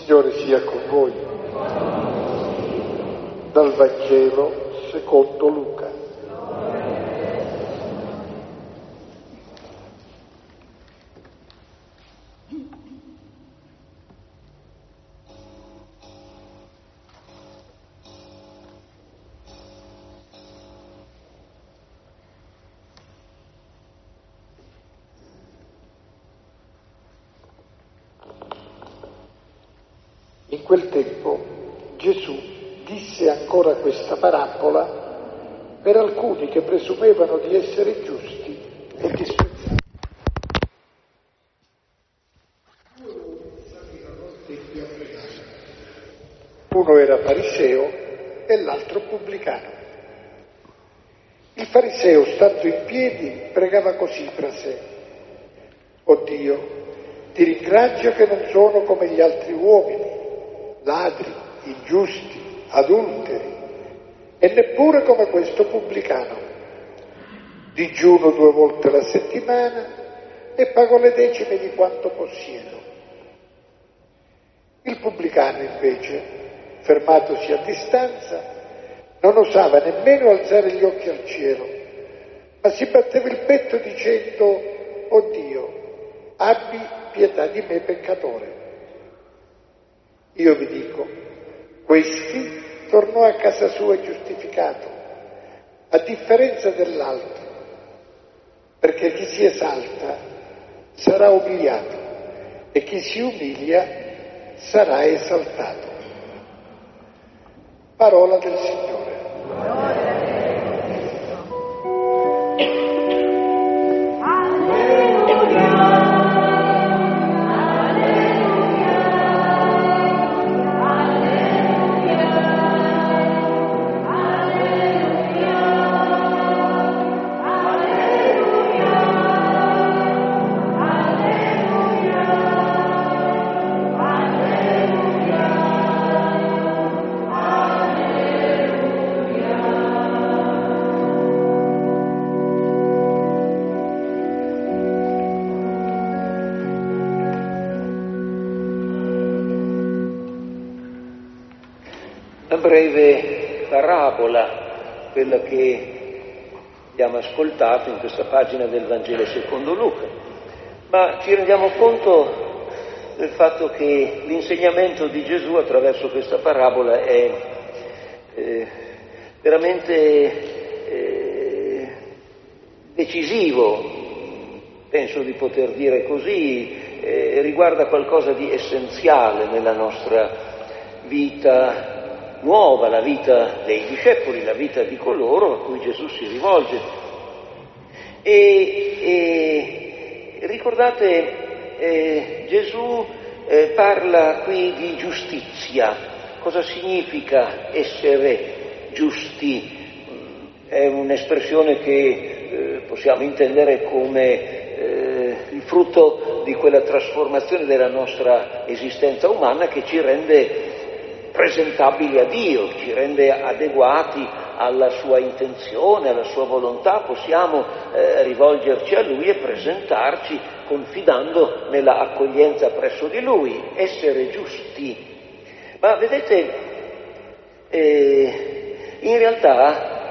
Signore sia con voi. Dal Vangelo secondo Luca. In quel tempo Gesù disse ancora questa parabola per alcuni che presumevano di essere giusti e disprezzati. Uno era fariseo e l'altro pubblicano. Il fariseo, stando in piedi, pregava così fra sé: «O Dio, ti ringrazio che non sono come gli altri uomini, ladri, ingiusti, adulteri, e neppure come questo pubblicano. Digiuno 2 volte alla settimana e pago le decime di quanto possiedo». Il pubblicano, invece, fermatosi a distanza, non osava nemmeno alzare gli occhi al cielo, ma si batteva il petto dicendo: «O Dio, abbi pietà di me peccatore». Io vi dico, questi tornò a casa sua giustificato, a differenza dell'altro, perché chi si esalta sarà umiliato e chi si umilia sarà esaltato. Parola del Signore. Una breve parabola, quella che abbiamo ascoltato in questa pagina del Vangelo secondo Luca, ma ci rendiamo conto del fatto che l'insegnamento di Gesù attraverso questa parabola è veramente decisivo, penso di poter dire così, riguarda qualcosa di essenziale nella nostra vita nuova, la vita dei discepoli, la vita di coloro a cui Gesù si rivolge. E ricordate, Gesù parla qui di giustizia. Cosa significa essere giusti? È un'espressione che possiamo intendere come il frutto di quella trasformazione della nostra esistenza umana che ci rende presentabili a Dio, ci rende adeguati alla sua intenzione, alla sua volontà, possiamo rivolgerci a Lui e presentarci confidando nella accoglienza presso di Lui, essere giusti. Ma vedete, in realtà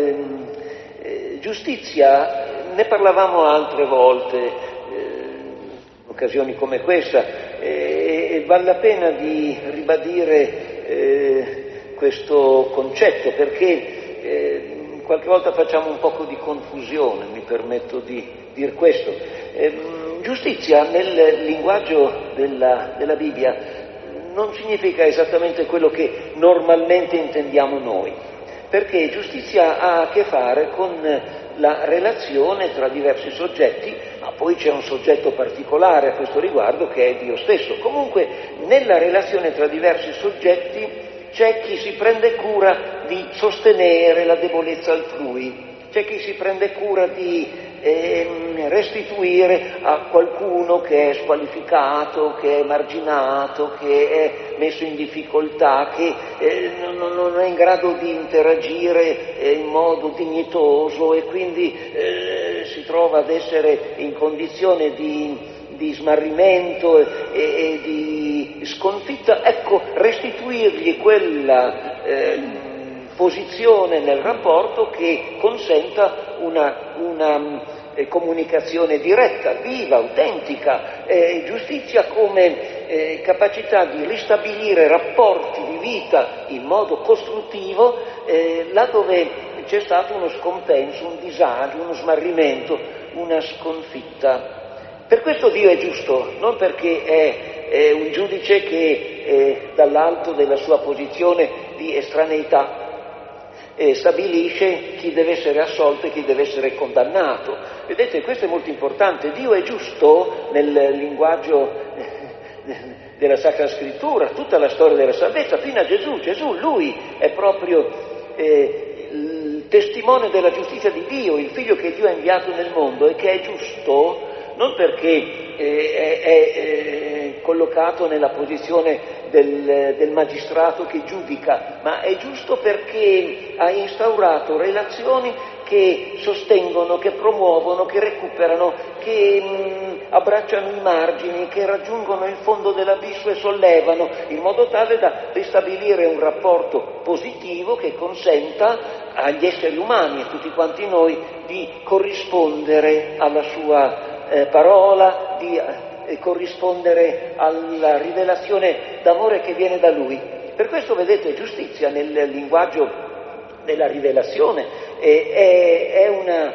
giustizia, ne parlavamo altre volte, in occasioni come questa, e vale la pena di ribadire questo concetto, perché qualche volta facciamo un poco di confusione, mi permetto di dire questo. Giustizia nel linguaggio della Bibbia non significa esattamente quello che normalmente intendiamo noi, perché giustizia ha a che fare con la relazione tra diversi soggetti, ma poi c'è un soggetto particolare a questo riguardo che è Dio stesso. Comunque nella relazione tra diversi soggetti c'è chi si prende cura di sostenere la debolezza altrui, c'è chi si prende cura di restituire a qualcuno che è squalificato, che è emarginato, che è messo in difficoltà, che non è in grado di interagire in modo dignitoso e quindi si trova ad essere in condizione di di smarrimento e di sconfitta, ecco, restituirgli quella posizione nel rapporto che consenta una comunicazione diretta, viva, autentica, giustizia come capacità di ristabilire rapporti di vita in modo costruttivo là dove c'è stato uno scompenso, un disagio, uno smarrimento, una sconfitta. Per questo Dio è giusto, non perché è un giudice che dall'alto della sua posizione di estraneità stabilisce chi deve essere assolto e chi deve essere condannato. Vedete, questo è molto importante. Dio è giusto nel linguaggio della Sacra Scrittura, tutta la storia della salvezza, fino a Gesù. Gesù, lui è proprio il testimone della giustizia di Dio, il figlio che Dio ha inviato nel mondo e che è giusto non perché è collocato nella posizione del magistrato che giudica, ma è giusto perché ha instaurato relazioni che sostengono, che promuovono, che recuperano, che abbracciano i margini, che raggiungono il fondo dell'abisso e sollevano, in modo tale da ristabilire un rapporto positivo che consenta agli esseri umani, a tutti quanti noi, di corrispondere alla sua parola, di corrispondere alla rivelazione d'amore che viene da Lui. Per questo, vedete, giustizia nel linguaggio della rivelazione è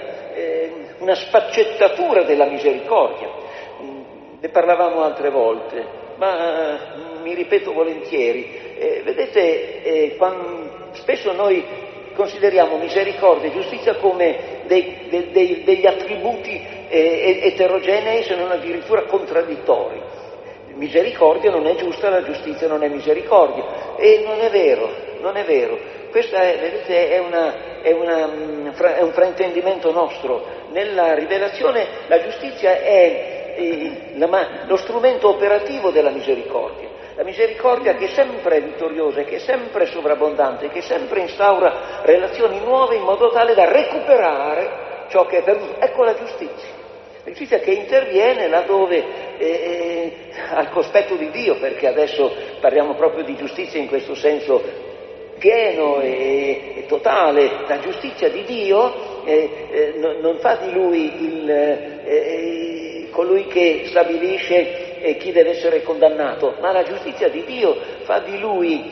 una sfaccettatura della misericordia. Ne parlavamo altre volte, ma mi ripeto volentieri. Vedete, spesso noi consideriamo misericordia e giustizia come degli attributi eterogenei, se non addirittura contraddittori. Misericordia non è giusta, la giustizia non è misericordia. E non è vero. Questa vedete, è un fraintendimento nostro. Nella rivelazione la giustizia è lo strumento operativo della misericordia. La misericordia che è sempre vittoriosa, che è sempre sovrabbondante, che sempre instaura relazioni nuove in modo tale da recuperare ciò che è perduto. Ecco la giustizia. La giustizia che interviene laddove al cospetto di Dio, perché adesso parliamo proprio di giustizia in questo senso pieno e totale. La giustizia di Dio non fa di Lui colui che stabilisce chi deve essere condannato, ma la giustizia di Dio fa di Lui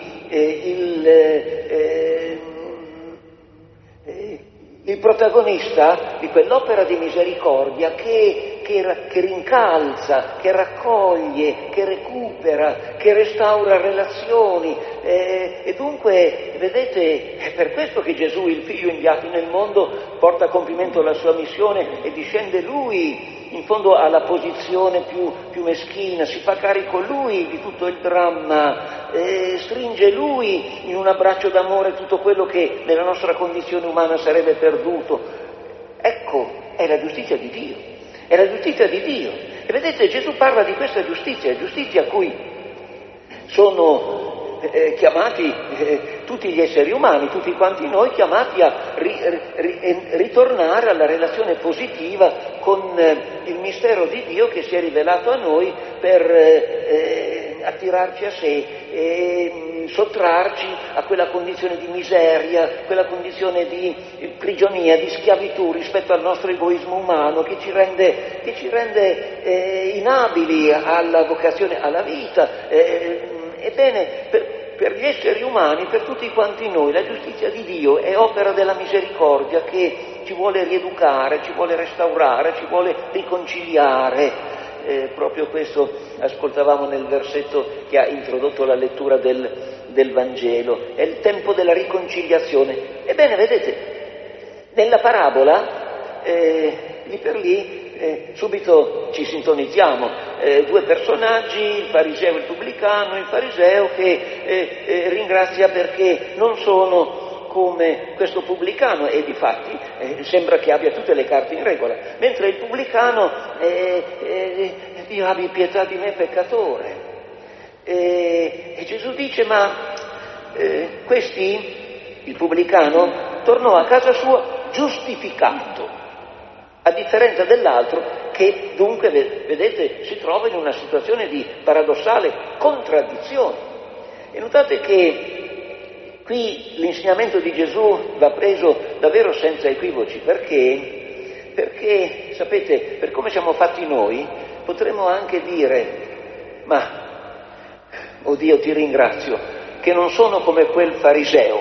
il protagonista di quell'opera di misericordia che rincalza, che raccoglie, che recupera, che restaura relazioni. E dunque, vedete, è per questo che Gesù, il Figlio inviato nel mondo, porta a compimento la sua missione e discende Lui in fondo alla posizione più meschina, si fa carico Lui di tutto il dramma, stringe Lui in un abbraccio d'amore tutto quello che nella nostra condizione umana sarebbe perduto. Ecco, è la giustizia di Dio, è la giustizia di Dio. E vedete, Gesù parla di questa giustizia a cui sono chiamati tutti gli esseri umani, tutti quanti noi, chiamati a ritornare alla relazione positiva con il mistero di Dio che si è rivelato a noi per attirarci a sé e sottrarci a quella condizione di miseria, quella condizione di prigionia, di schiavitù rispetto al nostro egoismo umano che ci rende inabili alla vocazione, alla vita. Ebbene, per gli esseri umani, per tutti quanti noi, la giustizia di Dio è opera della misericordia che ci vuole rieducare, ci vuole restaurare, ci vuole riconciliare. Proprio questo ascoltavamo nel versetto che ha introdotto la lettura del Vangelo. È il tempo della riconciliazione. Ebbene, vedete, nella parabola, lì per lì, subito ci sintonizziamo, due personaggi, il fariseo e il pubblicano, il fariseo che ringrazia perché non sono come questo pubblicano e difatti sembra che abbia tutte le carte in regola, mentre il pubblicano Dio abbi pietà di me peccatore. E Gesù dice il pubblicano tornò a casa sua giustificato, a differenza dell'altro che dunque, vedete, si trova in una situazione di paradossale contraddizione. E notate che qui l'insegnamento di Gesù va preso davvero senza equivoci, perché, sapete, per come siamo fatti noi, potremmo anche dire, ma, oh Dio, ti ringrazio, che non sono come quel fariseo.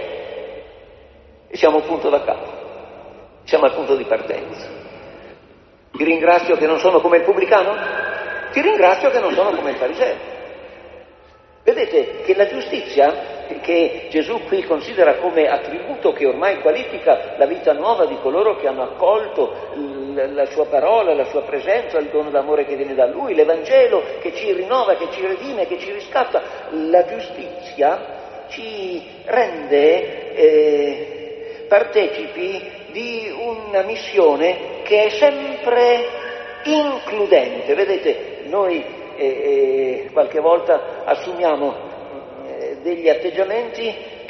E siamo al punto da capo, siamo al punto di partenza. Ti ringrazio che non sono come il pubblicano? Ti ringrazio che non sono come il fariseo. Vedete che la giustizia, che Gesù qui considera come attributo che ormai qualifica la vita nuova di coloro che hanno accolto la sua parola, la sua presenza, il dono d'amore che viene da Lui, l'Evangelo che ci rinnova, che ci redime, che ci riscatta, la giustizia ci rende partecipi di una missione che è sempre includente. Vedete, noi qualche volta assumiamo degli atteggiamenti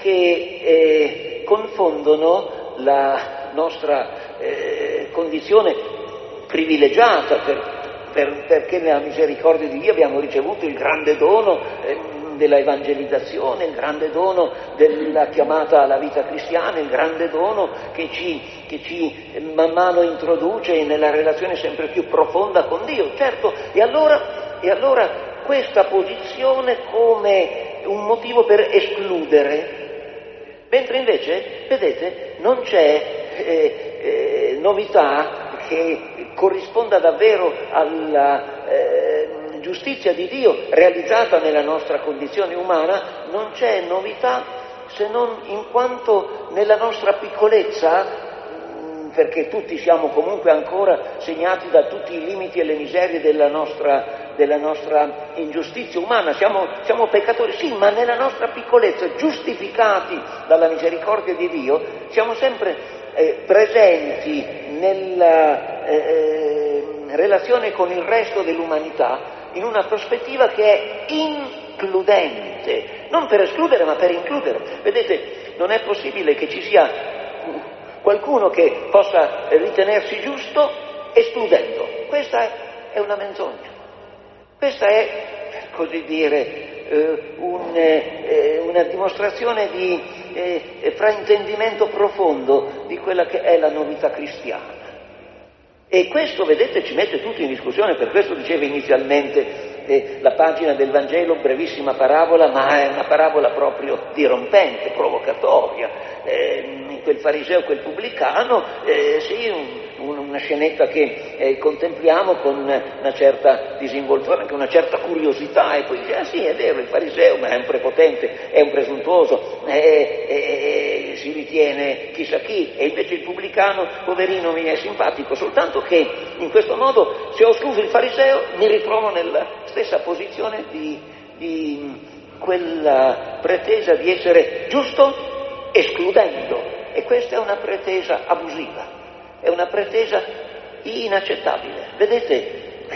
che confondono la nostra condizione privilegiata perché nella misericordia di Dio abbiamo ricevuto il grande dono della evangelizzazione, il grande dono della chiamata alla vita cristiana, il grande dono che ci man mano introduce nella relazione sempre più profonda con Dio. Certo, e allora questa posizione come un motivo per escludere, mentre invece, vedete, non c'è novità che corrisponda davvero alla giustizia di Dio realizzata nella nostra condizione umana, non c'è novità se non in quanto nella nostra piccolezza, perché tutti siamo comunque ancora segnati da tutti i limiti e le miserie della nostra ingiustizia umana, siamo peccatori, sì, ma nella nostra piccolezza, giustificati dalla misericordia di Dio, siamo sempre presenti nella relazione con il resto dell'umanità in una prospettiva che è includente, non per escludere ma per includere. Vedete, non è possibile che ci sia qualcuno che possa ritenersi giusto escludendo. Questa è una menzogna. Questa è, per così dire, una dimostrazione di fraintendimento profondo di quella che è la novità cristiana. E questo, vedete, ci mette tutti in discussione. Per questo diceva inizialmente la pagina del Vangelo, brevissima parabola, ma è una parabola proprio dirompente, provocatoria. Quel fariseo, quel pubblicano, sì, una scenetta che contempliamo con una certa disinvoltura, anche una certa curiosità, e poi dice, sì, è vero, il fariseo, ma è un prepotente, è un presuntuoso, si ritiene chissà chi, e invece il pubblicano, poverino, mi è simpatico, soltanto che in questo modo, se ho escluso il fariseo, mi ritrovo nella stessa posizione di quella pretesa di essere giusto escludendo. E questa è una pretesa abusiva, è una pretesa inaccettabile. Vedete,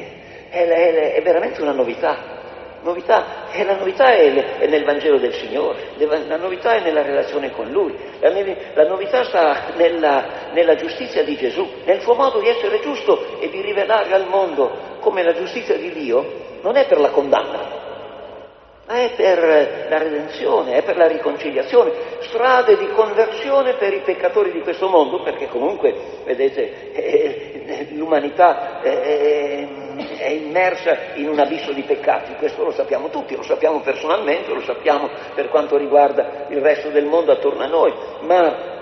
è veramente una novità. E la novità è nel Vangelo del Signore, la novità è nella relazione con Lui, la novità sta nella giustizia di Gesù, nel suo modo di essere giusto e di rivelare al mondo come la giustizia di Dio non è per la condanna, ma è per la redenzione, è per la riconciliazione, strade di conversione per i peccatori di questo mondo, perché comunque, vedete, l'umanità è immersa in un abisso di peccati, questo lo sappiamo tutti, lo sappiamo personalmente, lo sappiamo per quanto riguarda il resto del mondo attorno a noi, ma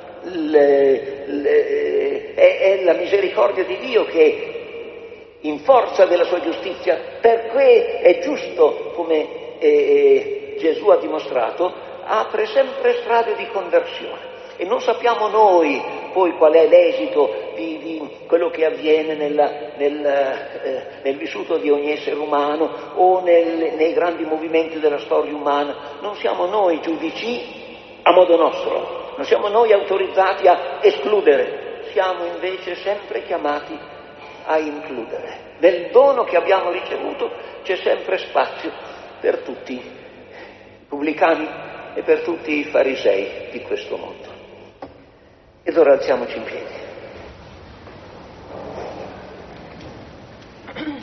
è la misericordia di Dio che in forza della sua giustizia, perché è giusto come Gesù ha dimostrato, apre sempre strade di conversione. E non sappiamo noi poi qual è l'esito di quello che avviene nel vissuto di ogni essere umano o nei grandi movimenti della storia umana. Non siamo noi giudici a modo nostro, non siamo noi autorizzati a escludere, siamo invece sempre chiamati a includere. Nel dono che abbiamo ricevuto c'è sempre spazio per tutti i pubblicani e per tutti i farisei di questo mondo. Ed ora alziamoci in piedi.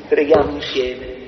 Preghiamo insieme.